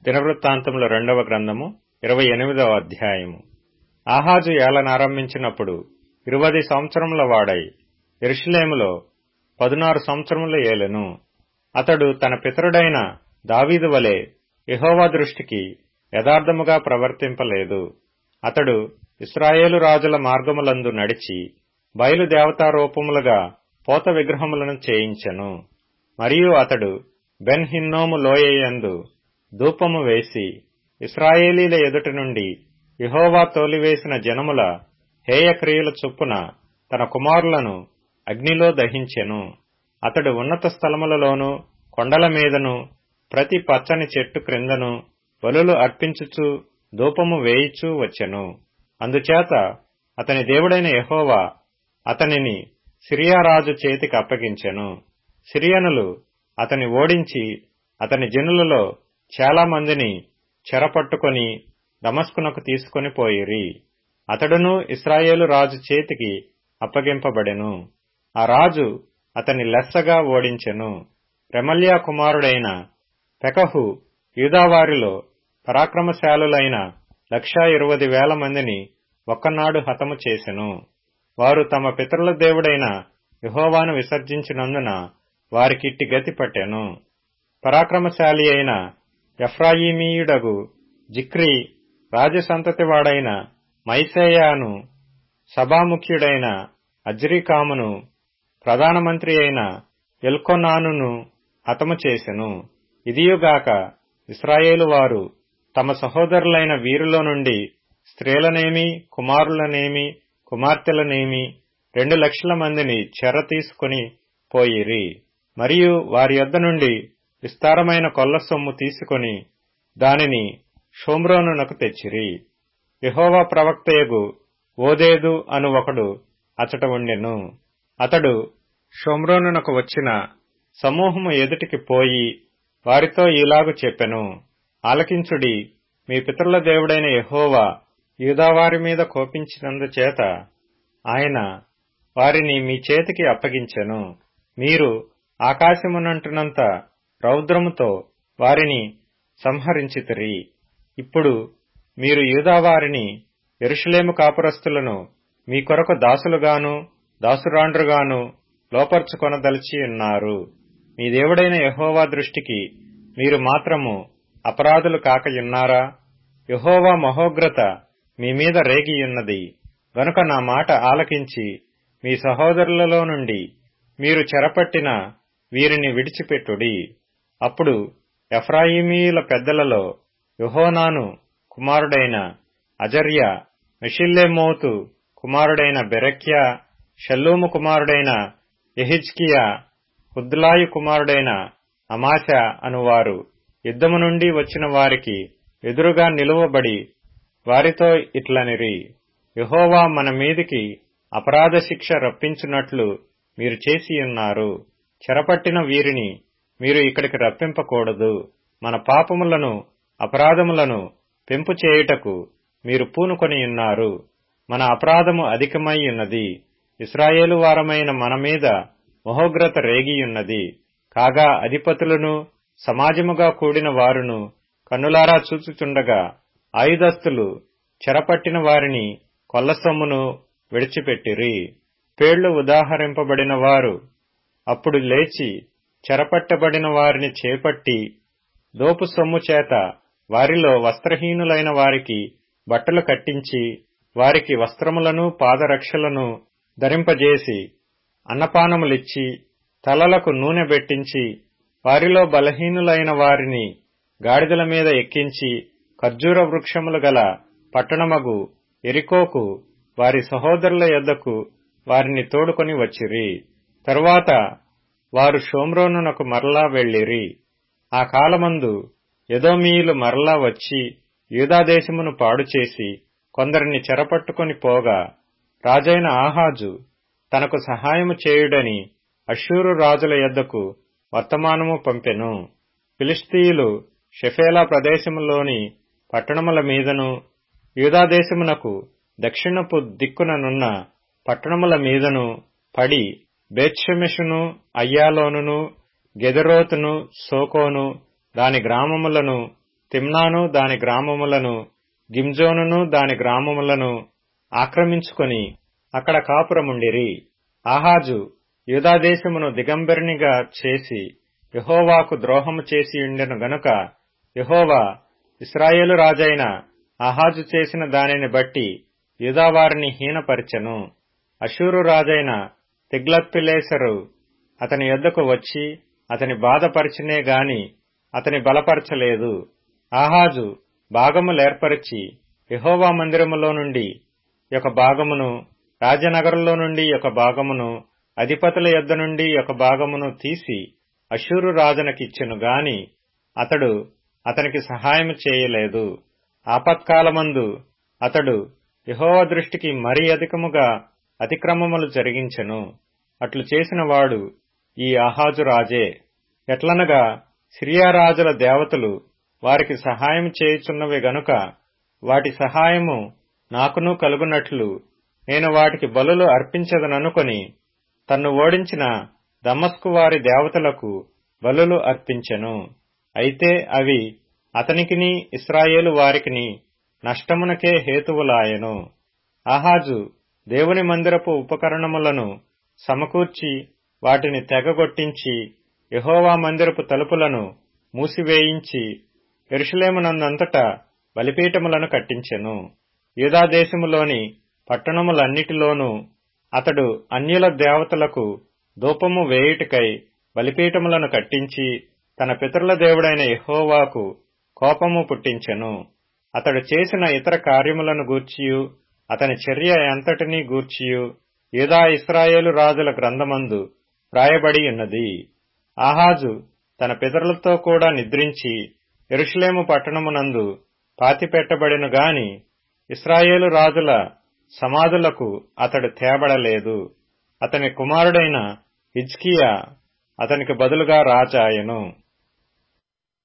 దినవృత్తాంతముల 2వ గ్రంథము 28వ అధ్యాయము. ఆహాజు ఏలనారంభించినప్పుడు 20 సంవత్సరముల వాడై యెరూషలేములో 16 సంవత్సరములు ఏలెను. అతడు తన పితరుడైన దావీదు వలె యెహోవా దృష్టికి యథార్థముగా ప్రవర్తింపలేదు. అతడు ఇశ్రాయేలు రాజుల మార్గములందు నడిచి బయలు దేవతారూపములుగా పోత విగ్రహములను చేయించెను. మరియు అతడు బెన్ హిన్నోము లోయయందు ధూపము వేసి ఇశ్రాయేలీల ఎదుట నుండి యెహోవా తోలివేసిన జనముల హేయక్రియల చొప్పున తన కుమారులను అగ్నిలో దహించెను. అతడు ఉన్నత స్థలములలోనూ కొండల మీదను ప్రతి పచ్చని చెట్టు క్రిందను బలులు అర్పించుచు ధూపము వేయిచూ వచ్చెను. అందుచేత అతని దేవుడైన యెహోవా అతనిని సిరియా రాజు చేతికి అప్పగించెను. సిరియనులు అతని ఓడించి అతని జనులలో చాలా మందిని చెరపట్టుకొని దమస్కునకు తీసుకొని పోయిరి. అతడును ఇశ్రాయేలు రాజు చేతికి అప్పగింపబడెను. ఆ రాజు అతని లెస్సగా ఓడించెను. రెమల్యా కుమారుడైన పెకహు యూదావారిలో పరాక్రమశాలులైన 120,000 మందిని ఒక్కనాడు హతము చేసెను. వారు తమ పితరుల దేవుడైన యెహోవాను విసర్జించినందున వారికిట్టి గతి పట్టెను. పరాక్రమశాలి అయిన ఎఫ్రాయిమీయుడగు జిక్రీ, రాజసంతతివాడైన మైసేయాను, సభాముఖ్యుడైన అజ్రీకామును, ప్రధానమంత్రి అయిన ఎల్కోనానును హతము చేసెను. ఇదియుగాక ఇశ్రాయేలు వారు తమ సహోదరులైన వీరిలో నుండి స్త్రీలనేమి, కుమారులనేమి, కుమార్తెలనేమి 2,00,000 మందిని చెర తీసుకుని పోయిరి. మరియు వారి యొద్ద నుండి విస్తారమైన కొల్ల సొమ్ము తీసుకొని దానిని షోమ్రోనునకు తెచ్చిరి. యెహోవా ప్రవక్తయగు ఓదేదు అను ఒకడు అచట ఉండెను. అతడు షోమ్రోనునకు వచ్చిన సమూహము ఎదుటికి పోయి వారితో ఈలాగు చెప్పెను: ఆలకించుడి, మీ పితరుల దేవుడైన యెహోవా యూదావారి మీద కోపించినందుచేత ఆయన వారిని మీ చేతికి అప్పగించెను. మీరు ఆకాశమునంటున్నంత రౌద్రముతో వారిని సంహరించితిరి. ఇప్పుడు మీరు యూదావారిని, యెరూషలేము కాపురస్తులను మీ కొరకు దాసులుగాను దాసురాండ్రుగాను లోపర్చుకొనదలిచి ఉన్నారు. మీ దేవుడైన యెహోవా దృష్టికి మీరు మాత్రము అపరాధులు కాకయున్నారా? యెహోవా మహోగ్రత మీ మీద రేగియున్నది గనుక నా మాట ఆలకించి మీ సహోదరులలో నుండి మీరు చెరపట్టిన వీరిని విడిచిపెట్టుడి. అప్పుడు ఎఫ్రాయిమీయుల పెద్దలలో యోహానాను కుమారుడైన అజర్యా, మెషిల్లెమోతు కుమారుడైన బెరెక్యా, షల్లూము కుమారుడైన యెహిజ్కియా, హుద్లాయి కుమారుడైన అమాశా అనువారు యుద్ధము నుండి వచ్చిన వారికి ఎదురుగా నిలువబడి వారితో ఇట్లనిరి: యెహోవా మన మీదికి అపరాధ శిక్ష రప్పించున్నట్లు మీరు చేసియున్నారు. చెరపట్టిన వీరిని మీరు ఇక్కడికి రప్పింపకూడదు. మన పాపములను అపరాధములను పెంపు చేయుటకు మీరు పూనుకొనియున్నారు. మన అపరాధము అధికమై ఉన్నది. ఇశ్రాయేలు వారమైన మన మీద మహోగ్రత రేగియున్నది. కాగా అధిపతులను సమాజముగా కూడిన వారును కన్నులారా చూచుచుండగా ఆయుధస్తులు చెరపట్టిన వారిని కొల్లసొమ్మును విడిచిపెట్టిరి. పేళ్లు ఉదాహరింపబడిన వారు అప్పుడు లేచి చెరపట్టబడిన వారిని చేపట్టి దోపు సొమ్ము చేత వారిలో వస్త్రహీనులైన వారికి బట్టలు కట్టించి వారికి వస్త్రములను పాదరక్షలను ధరింపజేసి అన్నపానములిచ్చి తలలకు నూనె బెట్టించి వారిలో బలహీనులైన వారిని గాడిదల మీద ఎక్కించి ఖర్జూర వృక్షములు గల పట్టణమగు యెరికోకు వారి సహోదరుల యొద్దకు వారిని తోడుకొని వచ్చిరి. తరువాత వారు షోమ్రోనునకు మరలా వెళ్లిరి. ఆ కాలమందు ఎదోమీయులు మరలా వచ్చి యూదాదేశమును పాడుచేసి కొందరిని చెరపట్టుకొని పోగా రాజైన ఆహాజు తనకు సహాయము చేయుడని అష్షూరు రాజుల యొద్దకు వర్తమానము పంపెను. ఫిలిష్తీయులు షెఫేలా ప్రదేశములోని పట్టణముల మీదను యూదాదేశమునకు దక్షిణపు దిక్కుననున్న పట్టణముల మీదను పడి బేత్షెమెషును, అయ్యాలోనును, గెదెరోతును, సోకోను దాని గ్రామములను తిమ్నాను దాని గ్రామములను, గిమ్జోనును దాని గ్రామములను ఆక్రమించుకొని అక్కడ కాపురముండిరి. ఆహాజు యూదాదేశమును దిగంబరినిగా చేసి యెహోవాకు ద్రోహము చేసియుండెను గనుక యెహోవా ఇశ్రాయేలు రాజైన ఆహాజు చేసిన దానిని బట్టి యూదావారిని హీనపరిచెను. అషూరు రాజైన తిగ్లత్పిలేసరు అతని యొద్దకు వచ్చి అతని బాధపరిచినే గాని అతని బలపరచలేదు. ఆహాజు భాగములేర్పరిచి యెహోవా మందిరములో నుండి ఒక భాగమును, రాజనగరులో నుండి ఒక భాగమును, అధిపతుల యొద్ద నుండి ఒక భాగమును తీసి అషూరు రాజునకిచ్చెను గాని అతడు అతనికి సహాయము చేయలేదు. ఆపత్కాలమందు అతడు యెహోవా దృష్టికి మరీ అధికముగా అతిక్రమములు జరిగించెను. అట్లు చేసిన వాడు ఈ ఆహాజు రాజే. ఎట్లనగా సిరియా రాజుల దేవతలు వారికి సహాయం చేయుచున్నవి గనుక వాటి సహాయము నాకును కలుగునట్లు నేను వాటికి బలులు అర్పించదననుకొని తన్ను ఓడించిన దమస్కు వారి దేవతలకు బలులు అర్పించెను. అయితే అవి అతనికిని ఇశ్రాయేలు వారికిని నష్టమునకే హేతువులాయెను. ఆహాజు దేవుని మందిరపు ఉపకరణములను సమకూర్చి వాటిని తెగగొట్టించి యెహోవా మందిరపు తలుపులను మూసివేయించి యెరూషలేమునందంతటా బలిపీఠములను కట్టించెను. యూదాదేశములోని పట్టణములన్నిటిలోనూ అతడు అన్యుల దేవతలకు ధూపము వేయుటకై బలిపీఠములను కట్టించి తన పితరుల దేవుడైన యెహోవాకు కోపము పుట్టించెను. అతడు చేసిన ఇతర కార్యములను గూర్చియు అతని చర్య ఎంతటినీ గూర్చియు యూదా ఇశ్రాయేలు రాజుల గ్రంథమందు వ్రాయబడి ఉన్నది. ఆహాజు తన పితరులతో కూడా నిద్రించి యెరూషలేము పట్టణమునందు పాతిపెట్టబడెను గాని ఇశ్రాయేలు రాజుల సమాధులకు అతడు తేబడలేదు. అతని కుమారుడైన హిజ్కియా అతనికి బదులుగా రాజాయెను.